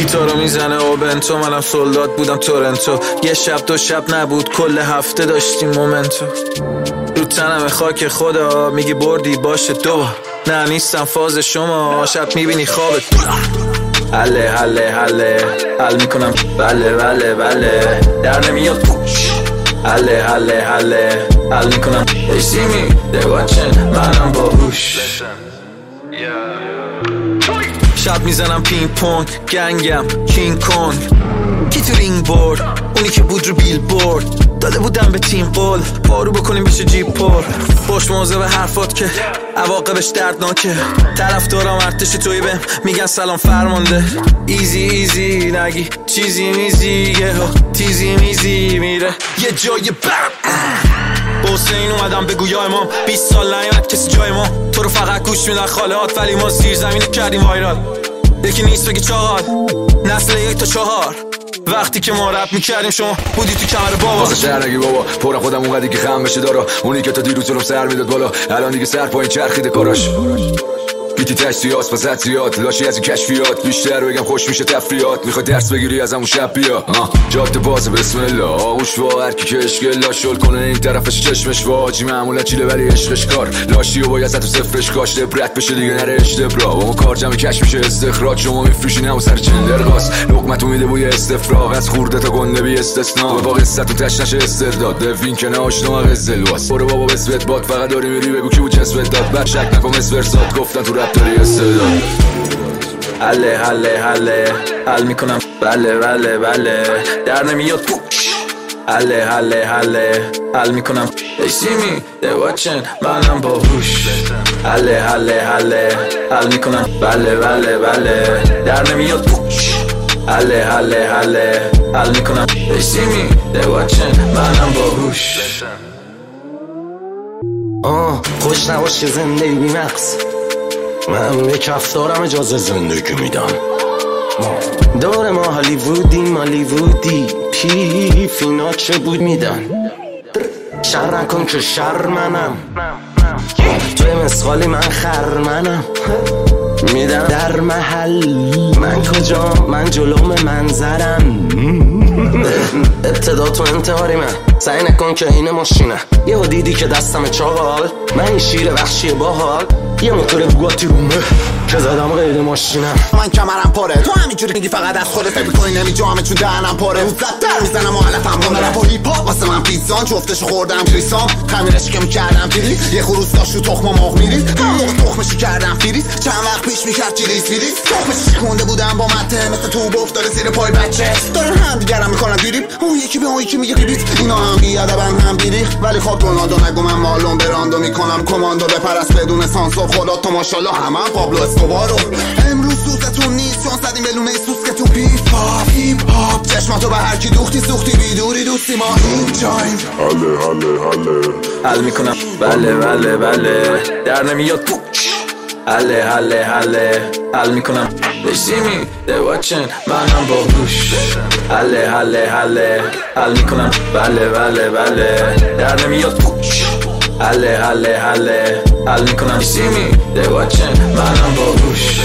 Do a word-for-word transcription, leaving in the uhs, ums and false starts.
بیتا رو میزنه و بنتو، منم سولداد بودم تورنتو. یه شب دو شب نبود کل هفته داشتیم مومنتو. رو تنم خاک خدا میگی بردی باشه دو. نه نیستم فاز شما، شب میبینی خوابت. حله حله حله حل میکنم بله بله بله در نمیاد پوش. حله حله حله حل میکنم They see me, they watching منم باهوش. شب میزنم پینگ پونگ گنگم کینگ کونگ. کی تو رینگ برد اونی که بود رو بیل برد. داده بودم به تیم قول بارو بکنیم بشه جیب پر. خوش موزه به حرفات که عواقبش دردناکه. طرف دارم ارتش توی بهم میگن سلام فرمانده. ایزی ایزی نگی چیزی میزی یه ها تیزی میزی میره یه جای برم. با حسین اومدم بگو یا امام بیست سال نیامد کسی جای ما. تو رو فقط گوش میدن خالهات ولی ما زیر زمینه کردیم وایرال. یکی نیست بگی چاقال نسل یک تا چهار. وقتی که ما رپ میکردیم شما بودی تو کمر بابا. واسه شهر نگی بابا پر خودم اونقدی که خم بشه دارا. اونی که تا دیروز جلوم سر میداد بالا الان دیگه سر پایین چرخیده کاراش. بیتی تشتیات پس زیاد لاشی از این کشفیات. بیشتر بگم خوش میشه تفریات. میخوای درس بگیری از همون شب بیا. جاده باز بسم الله آغوش وا هر کی که اشکل لاشل کنه این طرفش چشمش واجی معمولا چیله ولی عشقش کار. لاشی و باید تو صفرش کاش لبرت بشه دیگه نره اشتبرا. اون کار جمع کش میشه استخراج. شما میفروشین همون سر چندر قاس. لقمتو میده بوی استفراغ از خورده تا گنده بی استثنا. با قصتون تش نشه استرداد دوین که ناشنا قزلواس. برو بابا بسوت باد فقط داری میری بگو کی بود جسوت داد. بعد شک نکن اسورسات گفتن تو رپ داری استعداد. حله حله حله حل میکنم بله بله بله در نمیاد پوش. حله حله حله حل میکنم They see me, they watching منم باهوش. حله حله حله حل میکنم بله بله بله در نمیاد پوش. حله حله حله حل میکنم They see me, they watching منم باهوش. آه خوش نباشه زندگی بی مقص. من به کفتارم اجازه زندگی میدم. دور ما هالیوودیم هالیوودی پی فینا چه بود میدن. شر نکن که شر منم توی مسخالی من خرمنم. میدم در محل من کجا من جلوم منظرم. ابتدا تو انتحاری من سعی نکن که این ماشینه. یه ها دیدی که دستم چاقال من این شیر وحشی باحال. یه موتور بوگاتی رومه که زدم غیر ماشینم. من کمرم پاره تو همینجوری میگی فقط از خودت فکر می‌کنی نمیجامه چون دهنم پاره. زدتر میزنم مؤلفم با رپ و هیپ هاپ واسه من پیزان جفتشو خوردم کریسام. خمیرش که میکردم فریز یه خروس داشت رو تخم مرغ میریز. همون موقع تخمشو کردم فریز چند وقت پیش میکرد چیلیز فریز. تخمش شکونده بودم با مته مثل توپ افتاده زیر پای بچه. دارن هم دیگرم میکنن دیریب اون یکی به اون یکی میگه بیبیت. اینا هم بیادبن هم بیریخ ولی خب رونالدو نگو من مالون براندو میکنم کماندو بپرست بدون سانس و خدا تو ماشاءالله همه پابلو اسکوبارو. امروز سوزتون نیست چون زدیم بلونه سوز که تو بیف هاپ هیپ هاپ. چشماتو به هر کی دوختی سوختی بیدوری دوستی ما این جایم. حله حله حله حل میکنم بله بله بله در نمیاد پوش. حله حله حله حل میکنم They see me, they watching منم باهوش. حله حله حله حل میکنم بله بله بله در نمیاد پوش. حله حله حله حل میکنم They see me, they watching منم باهوش.